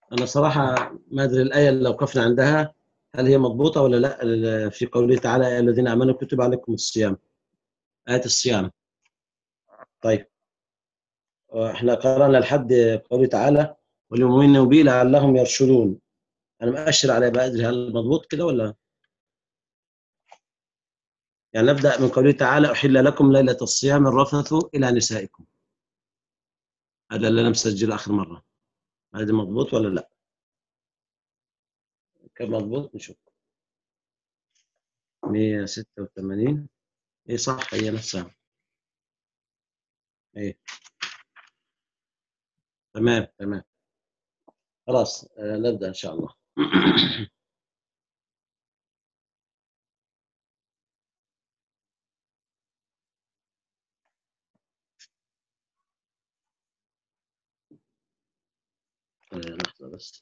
أنا صراحة ما أدري الآية اللي وقفنا عندها هل هي مضبوطة ولا لا. في قوله تعالى يا الذين آمنوا كتب عليكم الصيام، آية الصيام. طيب، احنا قرأنا لحد قوله تعالى وليؤمنوا به لعلهم يرشدون. أنا مأشر على ما أدري هل مضبوط كده ولا. يعني نبدأ من قوله تعالى أحل لكم ليلة الصيام الرفث إلى نسائكم. هذا اللي أنا مسجله آخر مرة. هذا مضبوط ولا لا؟ كان مضبوط نشوف. 186. ايه صح، هي نفسها. ايه تمام تمام. خلاص نبدأ إن شاء الله. لحظة بس.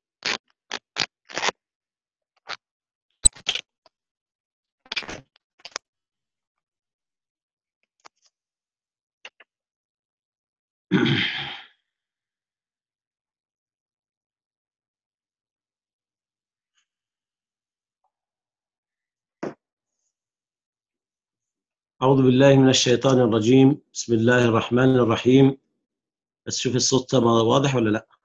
أعوذ بالله من الشيطان الرجيم. بسم الله الرحمن الرحيم. بس شوف الصوت واضح ولا لا؟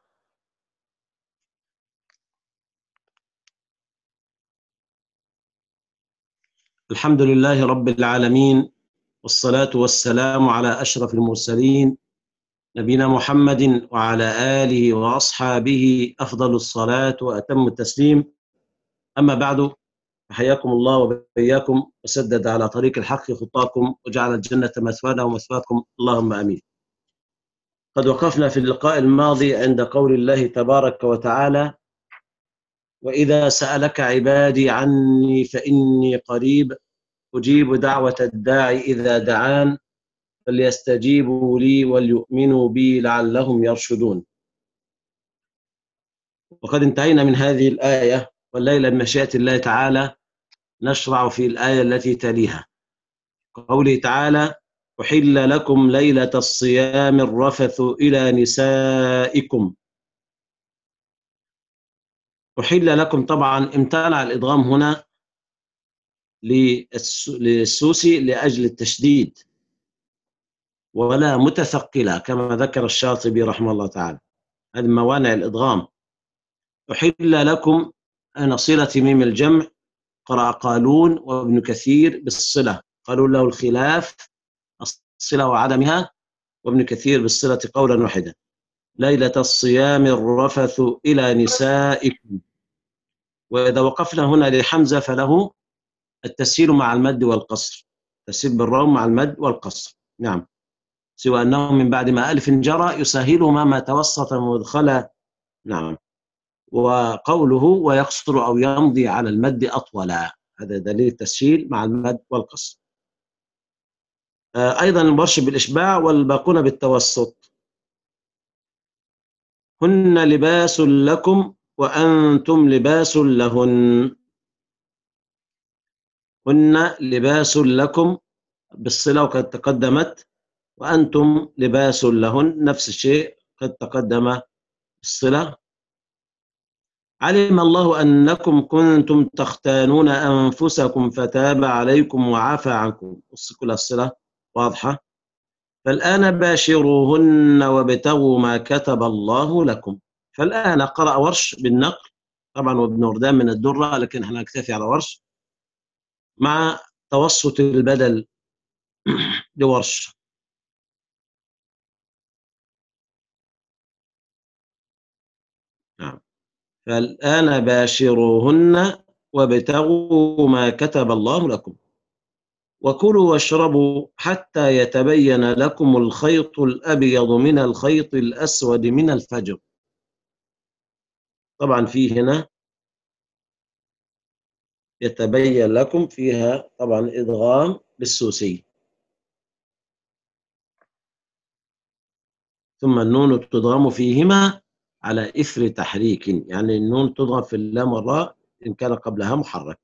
الحمد لله رب العالمين، والصلاة والسلام على أشرف المرسلين نبينا محمد وعلى آله وأصحابه أفضل الصلاة وأتم التسليم. أما بعد، حياكم الله وبياكم وسدد على طريق الحق خطاكم وجعل الجنة مثوانا ومثواكم، اللهم آمين. قد وقفنا في اللقاء الماضي عند قول الله تبارك وتعالى وإذا سألك عبادي عني فإني قريب أجيب دعوة الداعي إذا دعان فليستجيبوا لي وليؤمنوا بي لعلهم يرشدون. وقد انتهينا من هذه الآية، والليلة بمشيئة الله تعالى نشرع في الآية التي تليها. قوله تعالى أحل لكم ليلة الصيام الرفث إلى نسائكم. أحل لكم، طبعا امتنع الإدغام هنا للسوسي لأجل التشديد، ولا متثقلة كما ذكر الشاطبي رحمه الله تعالى. هذه موانع الإدغام. أحل لكم أن صلة ميم الجمع، قرأ قالون وابن كثير بالصلة، قالوا له الخلاف الصلة وعدمها، وابن كثير بالصلة قولا واحدا. ليلة الصيام الرفث إلى نسائكم. وإذا وقفنا هنا لحمزة فله التسهيل مع المد والقصر، تسهيل بالروم مع المد والقصر، نعم، سوى أنه من بعد ما ألف جرى يسهلهما ما توسط مدخلا، نعم. وقوله ويقصر أو يمضي على المد أطولا، هذا دليل التسهيل مع المد والقصر. أيضا الورش بالإشباع والباقون بالتوسط. هن لباس لكم وأنتم لباس لهن. هن لباس لكم بالصلة وقد تقدمت، وأنتم لباس لهن نفس الشيء قد تقدم بالصلة. علم الله أنكم كنتم تختانون أنفسكم فتاب عليكم وعفى عنكم، كل الصلة واضحة. فالآن باشروهن وابتغوا ما كتب الله لكم. فالآن قرأ ورش بالنقل طبعا وابن وردان من الدرة، لكن احنا نكتفي على ورش مع توسط البدل لورش. نعم. فالآن باشروهن وابتغوا ما كتب الله لكم وكلوا واشربوا حتى يتبين لكم الخيط الأبيض من الخيط الأسود من الفجر. طبعا في هنا يتبين لكم فيها طبعا إدغام بالسوسي، ثم النون تضغم فيهما على إثر تحريك، يعني النون تضغم في اللام والراء إن كان قبلها محرك.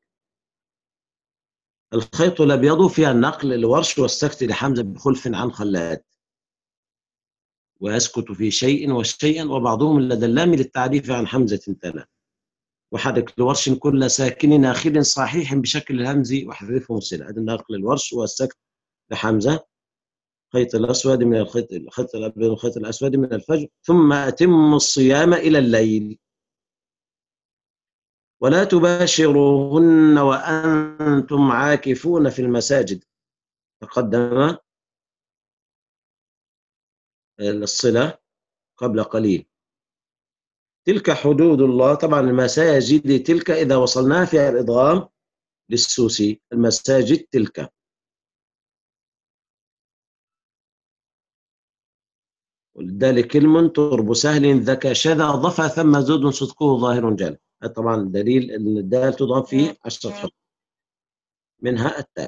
الخيط الأبيض فيها النقل لورش والسكت لحمزة بخلف عن خلاد. ويسكت في شيء وشيئا، وبعضهم لدى اللام للتعريف عن حمزة تلا. وحرك لورش كل ساكن ناخل صحيح بشكل الهمز وحذفه مسلا. هذا النقل الورش والسكت لحمزة. خيط الأسود من الخيط الأبيض والخيط الأسود من الفجر، ثم أتم الصيام إلى الليل. ولا تباشروهن وأنتم عاكفون في المساجد. تقدم الصلة قبل قليل. تلك حدود الله. طبعا المساجد تلك إذا وصلناها فيها الإضغام للسوسي. المساجد تلك. ولذلك كلم ترب سهل ذكى شذا ضفى ثم زود صدقه ظاهر جل. طبعا دليل أن الدال تضغم فيه 10 حروف منها التاء.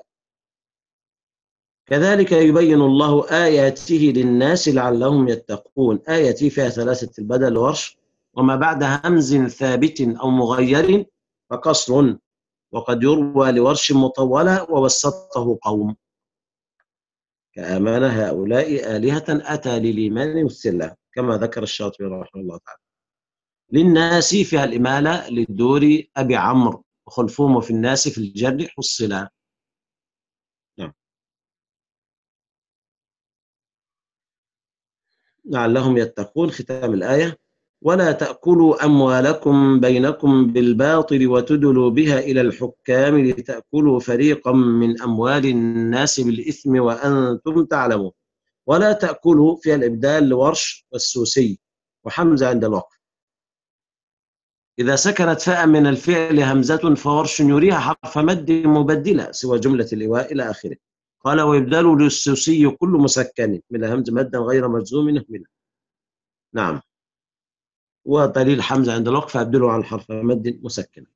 كذلك يبين الله آياته للناس لعلهم يتقون. آياتي فيها ثلاثة البدل ورش، وما بعد همز ثابت أو مغير فقصر، وقد يروى لورش مطولة ووسطه قوم كآمن هؤلاء آلهة أتى للإيمان والسلة، كما ذكر الشاطبي رحمه الله تعالى. للناس فيها الإمالة للدور أبي عمرو، وخلفهم في الناس في الجر حصلا. نعم. لعلهم يتقون. ختام الآية. ولا تأكلوا أموالكم بينكم بالباطل وتدلوا بها إلى الحكام لتأكلوا فريقا من أموال الناس بالإثم وأنتم تعلمون. ولا تأكلوا فيها الإبدال لورش والسوسي وحمزة عند الوقف. إذا سكنت فاء من الفعل همزة فورش يريها حرف مد مبدلة سوى جملة اللواء إلى آخره. قال ويبدل للسوسي كل مسكن من الهمز مدا غير مجزوم منه. نعم. ودليل حمزة عند الوقف فأبدله عن حرف مد مسكن.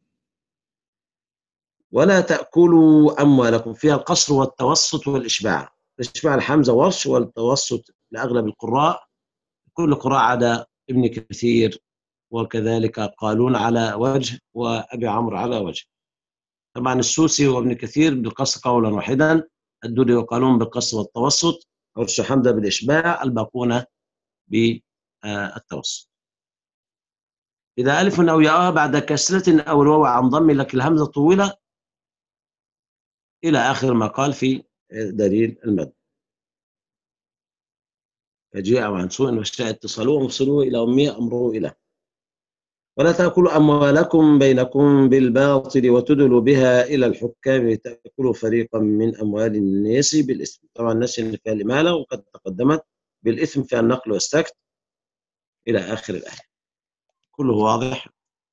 ولا تأكلوا أموالكم فيها القصر والتوسط والإشباع. الإشباع الحمزة ورش، والتوسط لأغلب القراء كل قراء عدا ابن كثير، وكذلك قالون على وجه وأبي عمرو على وجه. طبعا السوسي وابن كثير بالقصر قولا واحدا، الدوري وقالون بالقصر والتوسط، ورش حمزة بالإشباع، الباقون بالتوسط. إذا ألف أو ياء بعد كسرة أو الواو عن ضم لك الهمزة طويلة إلى آخر ما قال في دليل المد. فجيء عن سوء واشتاء اتصلوه ومفصلوه إلى أمية أمره إلى. ولا تأكلوا أموالكم بينكم بالباطل وتدلوا بها إلى الحكام لتأكلوا فريقا من أموال الناس بالإثم. طبعا الناس اللي فيها الإمالة وقد تقدمت بالإثم فيها النقل والسكت إلى آخر الآية. كله واضح.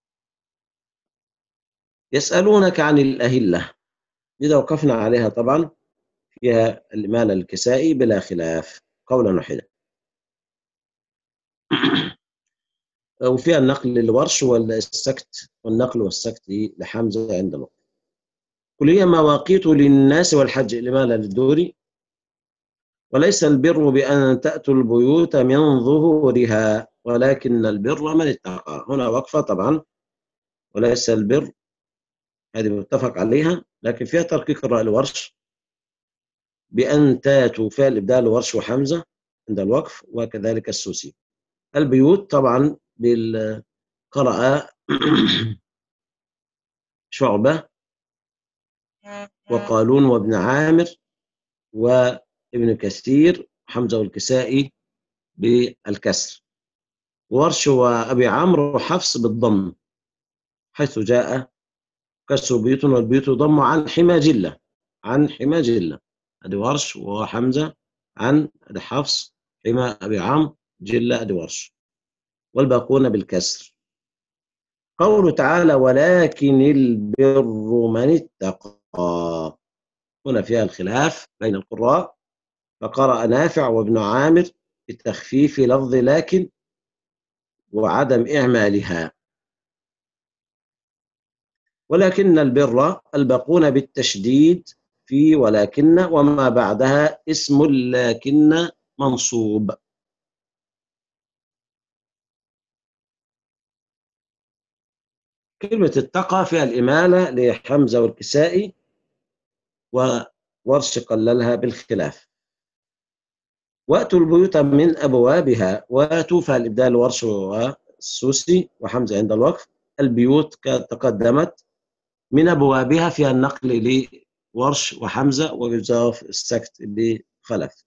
يسألونك عن الأهلة. إذا وقفنا عليها طبعا فيها الإمالة الكسائي بلا خلاف قولا واحدا. وفيها النقل للورش والسكت، والنقل والسكت لحمزة عند الوقف. قل هي مواقيت للناس والحج، الإمالة للدوري. وليس البر بأن تأتوا البيوت من ظهورها ولكن البر من اتقى. هنا وقفة طبعا. وليس البر هذه متفق عليها، لكن فيها ترقيق الراء الورش بأن تاتوا، فيها الإبدال ورش وحمزة عند الوقف، وكذلك السوسي. البيوت طبعا بالقراءة شعبة وقالون وابن عامر وابن كثير، حمزة والكسائي بالكسر، ورش وأبي عمرو وحفص بالضم، حيث جاء كسر بيوت والبيوت ضم عن حمى جلة. عن حمى جلة أدي ورش، وحمزة عن أدي حفص، حمى أبي عمرو جلة أدي ورش، والباقون بالكسر. قوله تعالى ولكن البر من اتقى، هنا فيها الخلاف بين القراء، فقرأ نافع وابن عامر بتخفيف لفظ لكن وعدم إعمالها. ولكن البر الباقون بالتشديد في ولكن وما بعدها اسم لكن منصوب. كلمة اتقى فيها الإمالة لحمزة والكسائي، وورش قللها بالخلاف. وأتوا البيوت من أبوابها. وأتوا فالإبدال ورش والسوسي وحمزة عند الوقف. البيوت تقدمت، من أبوابها فيها النقل لورش وحمزة، وبالجواب السكت لخلف.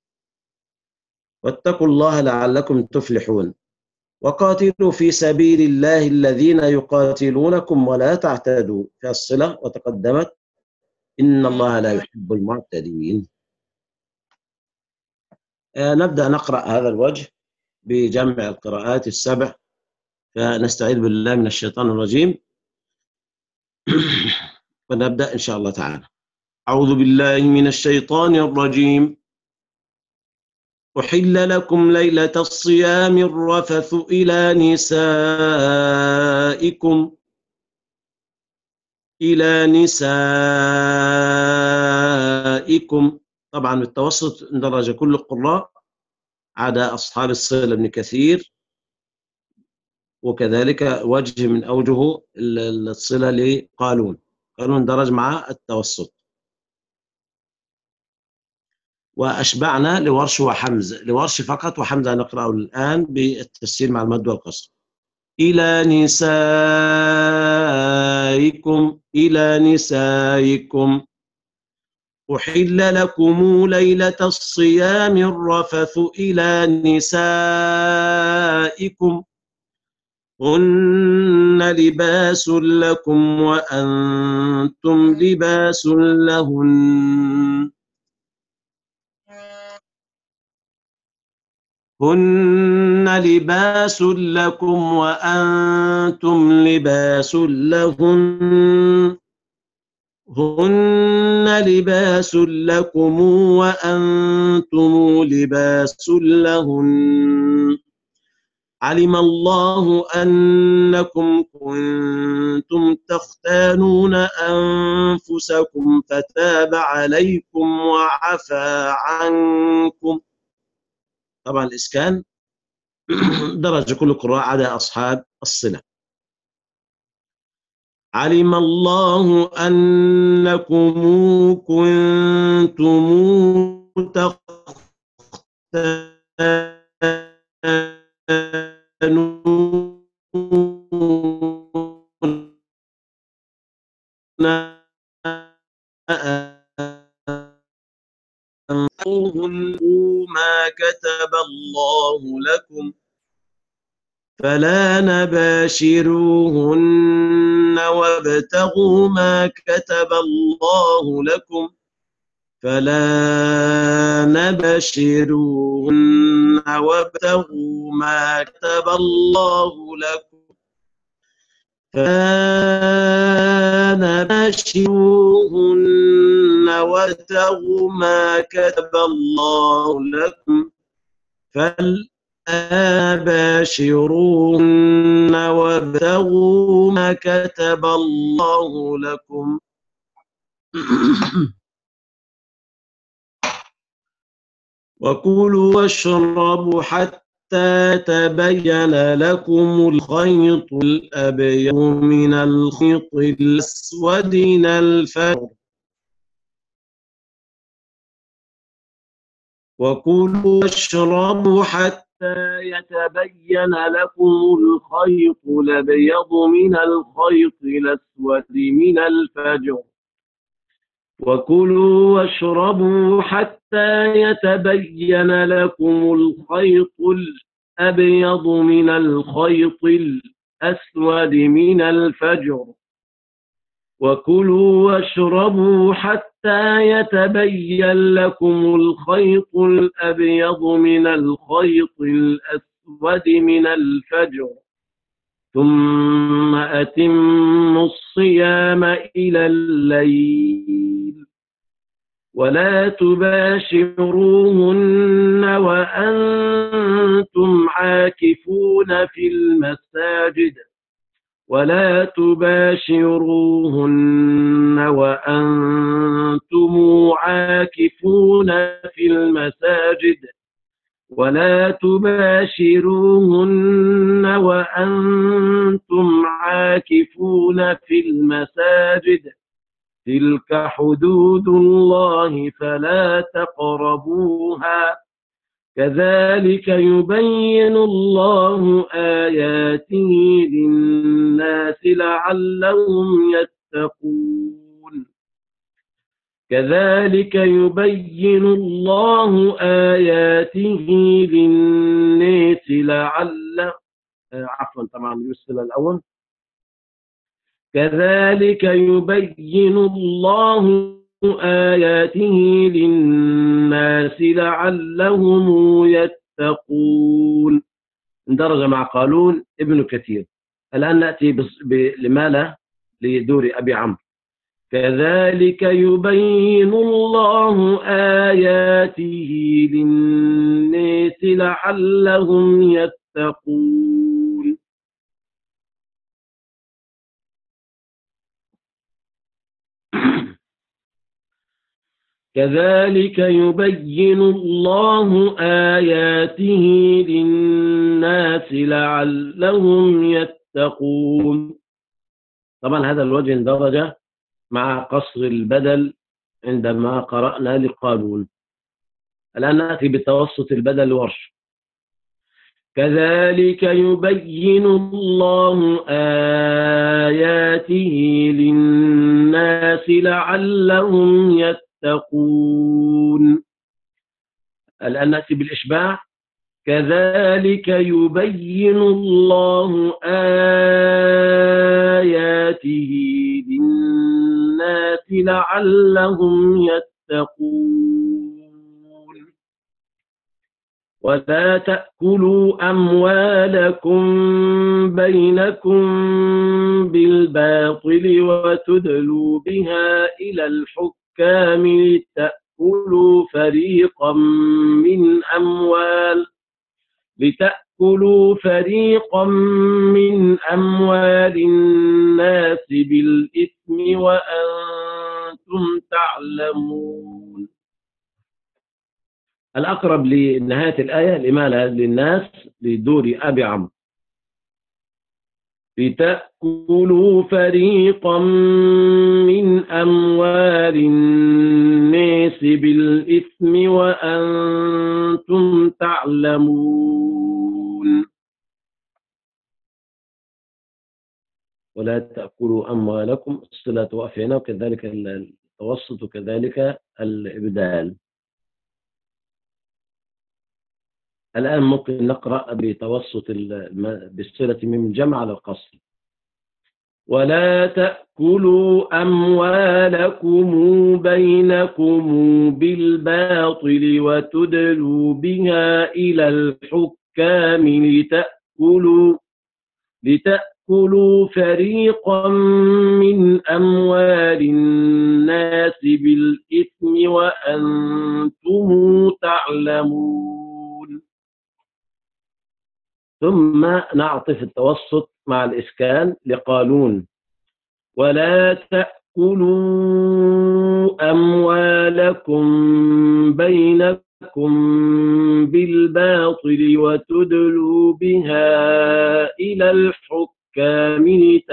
واتقوا الله لعلكم تفلحون. وقاتلوا في سبيل الله الذين يقاتلونكم ولا تعتدوا، في الصلة وتقدمت إن الله لا يحب المعتدين. نبدأ نقرأ هذا الوجه بجمع القراءات السبع، فنستعيذ بالله من الشيطان الرجيم ونبدأ إن شاء الله تعالى. أعوذ بالله من الشيطان الرجيم. أحل لكم ليلة الصيام الرفث إلى نسائكم. طبعا بالتوسط اندرج كل القراء عدا أصحاب الصلة ابن كثير، وكذلك وجه من أوجه الصلة لقالون. قالون درج مع التوسط. وأشبعنا لورش وحمزة، لورش فقط، وحمزة نقرأه الآن بالتسجيل مع المد والقصر. إلى نسائكم أحل لكم ليلة الصيام الرفث إلى نسائكم هن لباس لكم وأنتم لباس لهن. هن لباس لكم وأنتم لباس لهن. هن لباس لكم وأنتم لباس لهن. علم الله أنكم كنتم تختانون أنفسكم فتاب عليكم وعفى عنكم. طبعا الإسكان درج كل القراء عدا أصحاب الصلة. علم الله أنكم كنتم تختانون ما كتب الله لكم فلا نباشروهن وابتغوا ما كتب الله لكم. فلا نباشروهن وابتغوا ما كتب الله لكم. فلا نباشروهن وابتغوا ما كتب الله لكم. باشروهن وابتغوا ما كتب الله لكم. وكلوا واشربوا حتى يتبين لكم الخيط الأبيض من الخيط الأسود من الفجر. وكلوا واشربوا حتى يتبين لكم الخيط الأبيض من الخيط الأسود من الفجر. وكلوا واشربوا حتى يتبين لكم الخيط الأبيض من الخيط الأسود من الفجر. وكلوا واشربوا حتى يتبين لكم الخيط الأبيض من الخيط الأسود من الفجر. ثم أتموا الصيام إلى الليل ولا تباشروهن وأنتم عاكفون في المساجد. ولا تباشروهن وأنتم عاكفون في المساجد. ولا تباشروهن وأنتم عاكفون في المساجد. تلك حدود الله فلا تقربوها كذلك يبين الله آياته للناس لعلهم يتقون. كذلك يبين الله آياته للناس لعلهم طبعا يرسل الأول. كذلك يبين الله آياته للناس لعلهم يتقون. اندرج مع قالون ابن كثير. الآن نأتي لماذا لدور أبي عمرو. كذلك يبين الله آياته للناس لعلهم يتقون. كذلك يبين الله آياته للناس لعلهم يتقون. طبعا هذا الوجه اندرج مع قصر البدل عندما قرأنا لقالون. الآن نأتي بتوسط البدل ورش. كذلك يبين الله آياته للناس لعلهم يتقون. الآن نأتي بالإشباع. كذلك يبين الله آياته للناس لعلهم يتقون. ولا تأكلوا أموالكم بينكم بالباطل وتدلوا بها إلى الحكام لتأكلوا فريقا من أموال الناس بالإثم وأنتم تعلمون. الأقرب لنهاية الآية لماذا للناس لدور أبي عمرو. لتأكلوا فريقا من أموال الناس بالإثم وأنتم تعلمون. ولا تأكلوا أموالكم الصلة وأفعنا وكذلك التوسط وكذلك الإبدال. الآن ممكن نقرأ بتوسط بالصلة من الجمع على القصر. ولا تأكلوا أموالكم بينكم بالباطل وتدلوا بها إلى الحكام لتأكلوا فريقا من أموال الناس بالإثم وأنتم تعلمون. ثم نعطف التوسط مع الإسكان لقالون. ولا تأكلوا أموالكم بينكم بالباطل وتدلوا بها إلى الحكام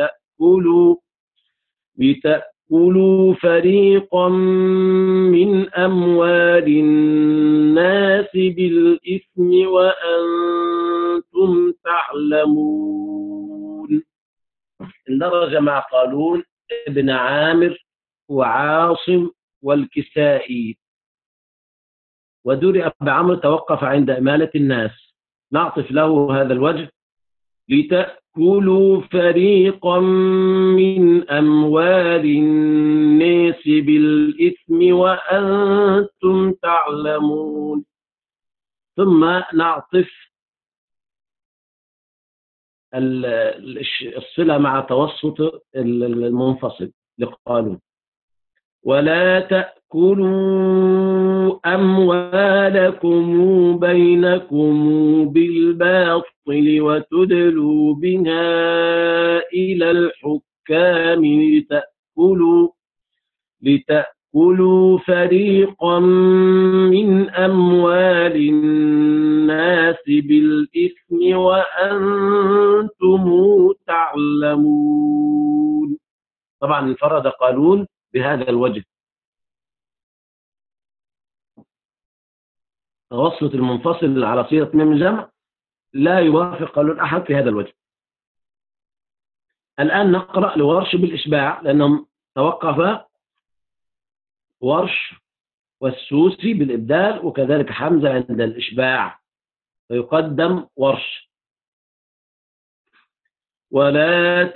لتأكلوا فريقا من أموال الناس بالإثم وأنتم تعلمون. اندرج مع قالون ابن عامر وعاصم والكسائي. ودور أبي عمرو توقف عند إمالة الناس. نعطف له هذا الوجه. لتأكلوا فريقا من أموال الناس بالإثم وأنتم تعلمون. ثم نعطف الصلة مع توسط المنفصل لقالون. ولا تأكلوا أموالكم بينكم بالباطل وتدلوا بها إلى الحكام لتأكلوا فريقا من أموال الناس بالإثم وأنتم تعلمون. طبعا انفرد قالون بهذا الوجه. وصلة المنفصل على صيغة ميم الجمع لا يوافق قول أحد في هذا الوجه. الآن نقرأ لورش بالإشباع، لأنهم توقف ورش والسوسي بالإبدال، وكذلك حمزة عند الإشباع، فيقدم ورش. ولا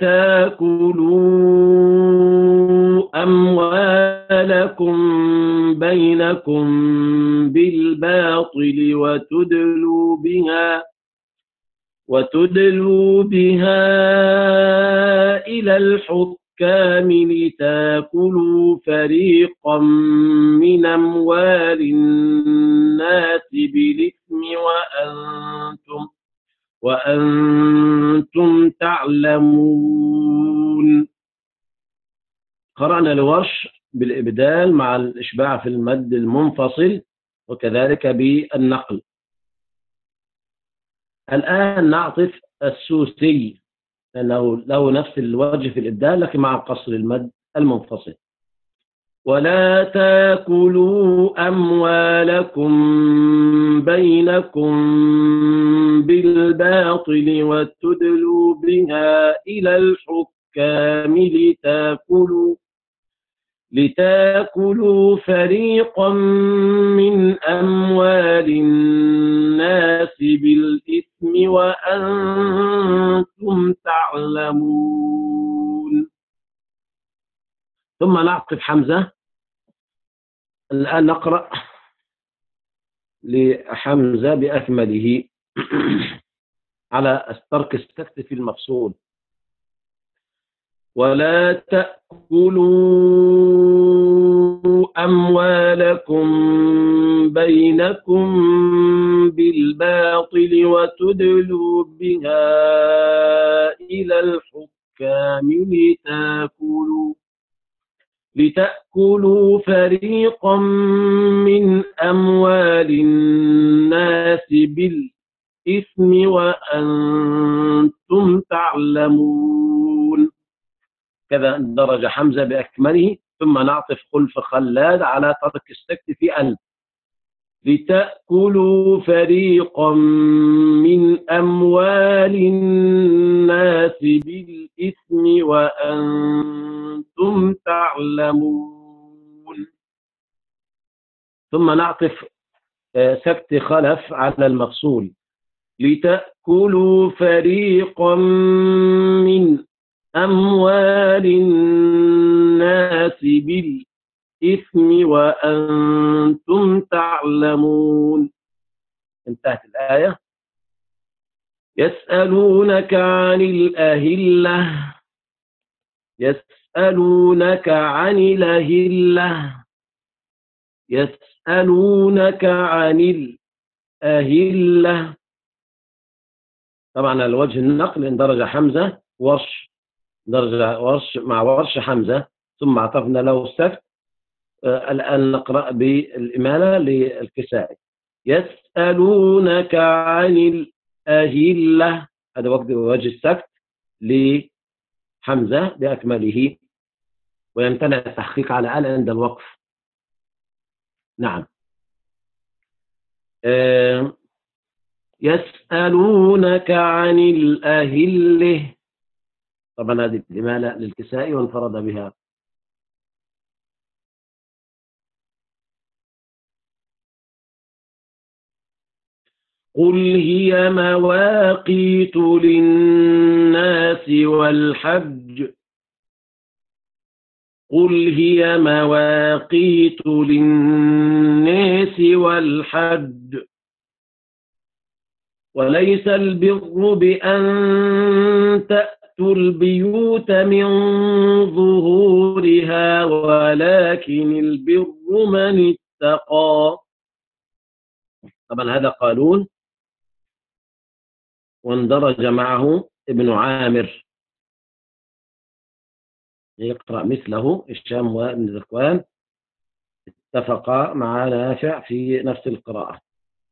تاكلوا أموالكم بينكم بالباطل وتدلوا بها إلى الحكام لتاكلوا فريقا من أموال الناس بالإثم وأنتم تعلمون. قرأنا لورش بالإبدال مع الإشباع في المد المنفصل وكذلك بالنقل. الآن نعطف السوسي لأنه له نفس الوجه في الإبدال لكن مع قصر المد المنفصل. ولا تاكلوا أموالكم بينكم بالباطل وتدلوا بها إلى الحكام لتاكلوا فريقا من أموال الناس بالإثم وأنتم تعلمون. ثم نعطف حمزة. الآن نقرأ لحمزة بأكمله على ترك السكت في المفصول. ولا تأكلوا أموالكم بينكم بالباطل وتدلوا بها إلى الحكام لتأكلوا فريقا من أموال الناس بالإثم وأنتم تعلمون. كذا درج حمزة بأكمله. ثم نعطف خلف خلاد على ترك السكت في أن لتأكلوا فريقا من أموال الناس بالإثم وأنتم تعلمون. ثم نعطف سكت خلف على المفصول. لتأكلوا فريقا من أموال الناس بالإثم وأنتم تعلمون. انتهت الآية. يسألونك عن الأهلة يسألونك عن الأهلة يسألونك عن الأهلة. طبعا على وجه النقل اندرج حمزة ورش، درجة ورش مع ورش حمزة ثم عطفنا له السكت. الآن نقرأ بالإمالة للكسائي. يسألونك عن الأهلة، هذا وجه السكت لحمزة بأكمله، ويمتنع التحقيق على آل عند الوقف. نعم. يسألونك عن الأهلة، طبعا هذه الإمالة للكسائي وانفرد بها. قل هي مواقيت للناس والحج قل هي مواقيت للناس والحج وليس البر بأن تأتوا البيوت من ظهورها ولكن البر من اتقى. طبعا هذا قالون واندرج معه ابن عامر، يقرأ مثله هشام وابن ذكوان، اتفقا مع نافع في نفس القراءة،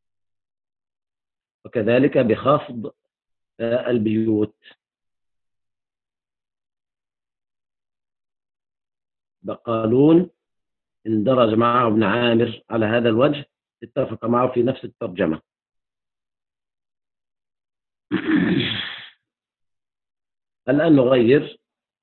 وكذلك بخفض البيوت. بقالون اندرج معه ابن عامر على هذا الوجه اتفق معه في نفس الترجمة. الآن نغير.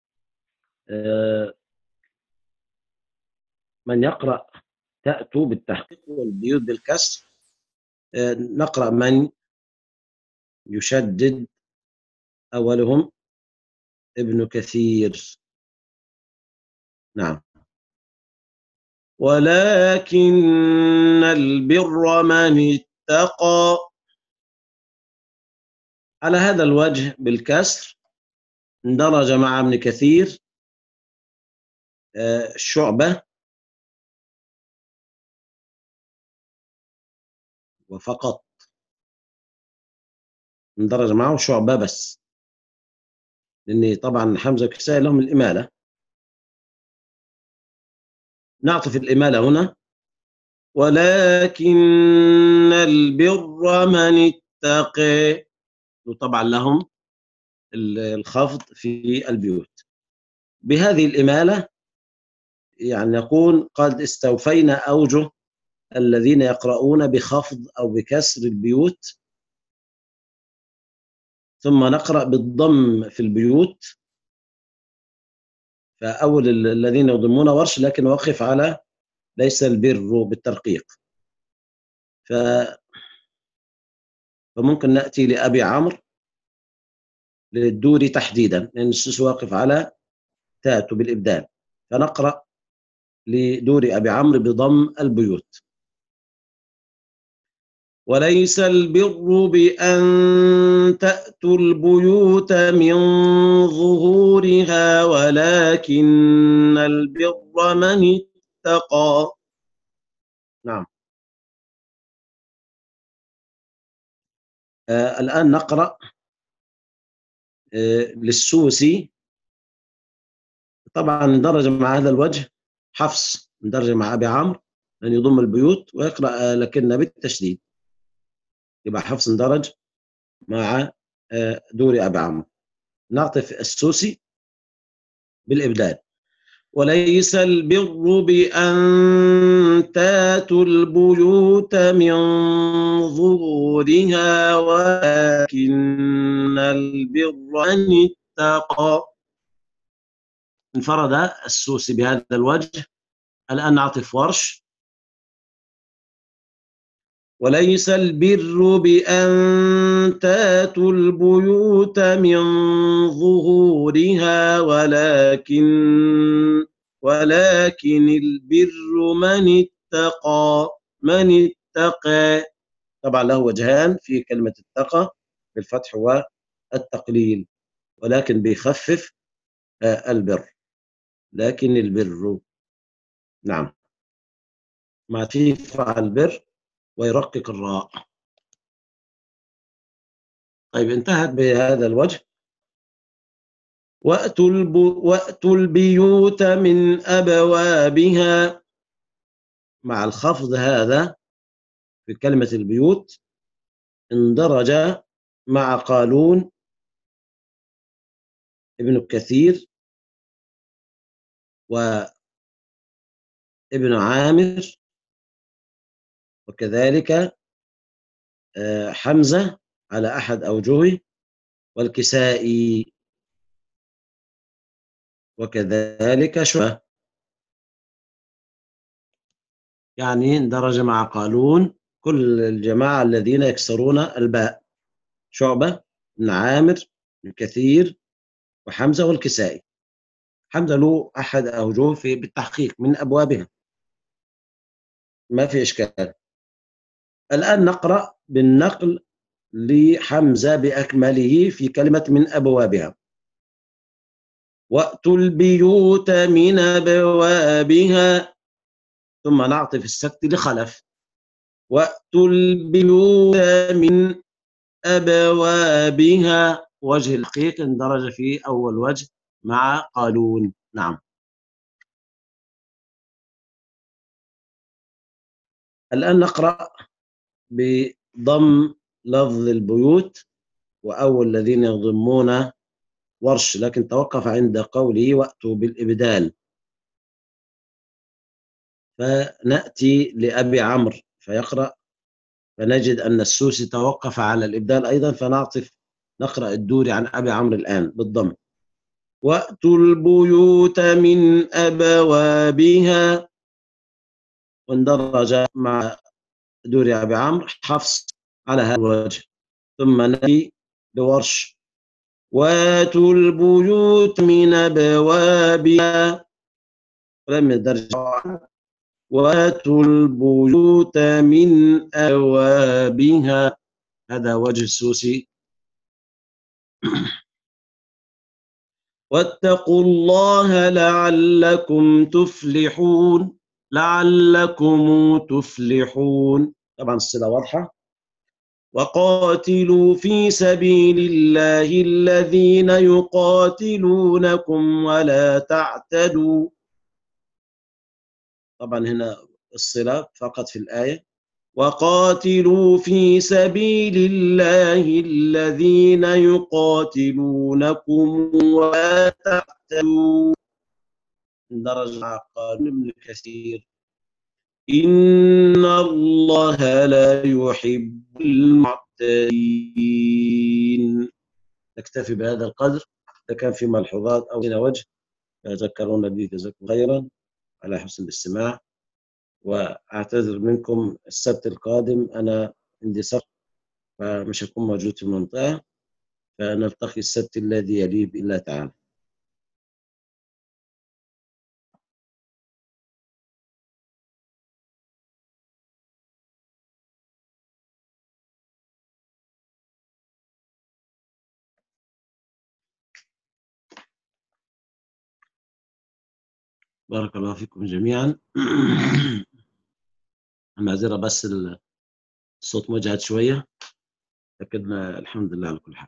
من يقرأ تأتوا بالتحقيق والبيوت بالكسر. نقرأ من يشدد. أولهم ابن كثير. نعم. ولكن البر من اتقى. على هذا الوجه بالكسر اندرج مع ابن كثير شعبة وفقط. اندرج معه شعبة بس، لأن طبعا حمزة وكسائي لهم الإمالة. نعطف الإمالة هنا. ولكن البر من اتقى، وطبعا لهم الخفض في البيوت. بهذه الإمالة يعني نقول قد استوفينا أوجه الذين يقرؤون بخفض أو بكسر البيوت، ثم نقرأ بالضم في البيوت. فأول الذين يضمون ورش، لكن وقف على ليس البر بالترقيق. فممكن نأتي لأبي عمرو للدوري تحديدا، لأن السوس واقف على تأتوا بالإبدال، فنقرأ لدوري أبي عمرو بضم البيوت. وليس البر بأن تأتوا البيوت من ظهورها ولكن البر من اتقى. نعم. الآن نقرأ للسوسي. طبعا اندرج مع هذا الوجه حفص، اندرج مع أبي عمرو أن يضم البيوت ويقرأ لكن بالتشديد، يبقى حفص اندرج مع دوري أبي عمرو. نعطف السوسي بالإبدال. وليس البر بأن تاتوا البيوت من ظهورها ولكن البر أن اتقى. انفرد السوسي بهذا الوجه. الآن نعطف ورش. وليس البر بأن تاتوا البيوت من ظهورها ولكن البر من اتقى. من اتقى طبعا له وجهان في كلمة اتقى، بالفتح والتقليل، ولكن بيخفف البر، لكن البر. نعم، ما ترفع البر ويرقق الراء. طيب انتهت بهذا الوجه. وأتوا البيوت من أبوابها. مع الخفض هذا في كلمة البيوت اندرج مع قالون ابن كثير وابن عامر، وكذلك حمزة على أحد أوجهه، والكسائي، وكذلك شعبة. يعني اندرج مع قالون كل الجماعة الذين يكسرون الباء: شعبة، ابن عامر، ابن كثير، وحمزة والكسائي. حمزة له أحد أوجه في بالتحقيق من أبوابها، ما في إشكال. الآن نقرأ بالنقل لحمزة بأكمله في كلمة من أبوابها. وأتوا البيوت من أبوابها، ثم نعطف السكت لخلف. وأتوا البيوت من أبوابها. وجه الحقيق اندرج في أول وجه مع قالون. نعم. الآن نقرأ بضم لفظ البيوت، وأول الذين يضمون ورش، لكن توقف عند قوله وأتوا بالإبدال. فنأتي لأبي عمرو فيقرأ، فنجد أن السوسي توقف على الإبدال أيضا، نقرأ الدوري عن أبي عمرو الآن بالضم. وأتوا البيوت من أبوابها، واندرج مع دوري أبي عمرو حفص على هذا الوجه. ثم نأتي بورش: واتوا البيوت من أبوابها، ولم يدرج. واتوا البيوت من أبوابها، هذا وجه السوسي. واتقوا الله لعلكم تفلحون، لعلكم تفلحون، طبعا الصلة واضحة. وقاتلوا في سبيل الله الذين يقاتلونكم ولا تعتدوا، طبعا هنا الصلة فقط في الآية. وقاتلوا في سبيل الله الذين يقاتلونكم ولا تعتدوا، درج قال ابن كثير: إن الله لا يحب المعتدين. نكتفي بهذا القدر. إذا كان في ملحوظات أو هنا وجه تذكرونا به، جزاكم خيرا على حسن الاستماع. وأعتذر منكم السبت القادم أنا عندي سفر، فمش هكون موجود في المنطقة، فنلتقي السبت الذي يليه بإذن الله تعالى. بارك الله فيكم جميعا. معذرة بس الصوت مجهد شوية، لكن الحمد لله على كل حال.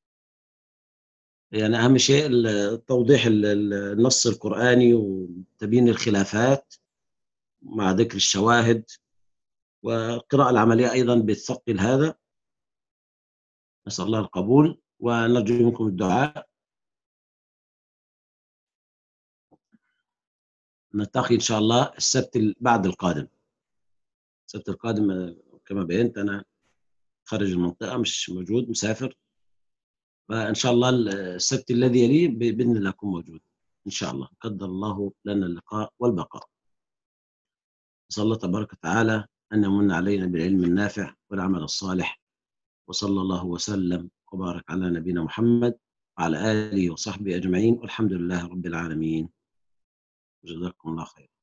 يعني أهم شيء توضيح النص القرآني وتبيين الخلافات مع ذكر الشواهد، والقراءة العملية أيضا بتثقل هذا. نسأل الله القبول ونرجو منكم الدعاء. نلتقي إن شاء الله السبت بعد القادم. السبت القادم كما بينت أنا خارج المنطقة، مش موجود، مسافر، فإن شاء الله السبت الذي يليه بإذن الله أكون موجود إن شاء الله. قدر الله لنا اللقاء والبقاء. نسأل الله تبارك وتعالى أن يمن علينا بالعلم النافع والعمل الصالح، وصلى الله وسلم وبارك على نبينا محمد وعلى آله وصحبه أجمعين، والحمد لله رب العالمين. جزاكم الله خير.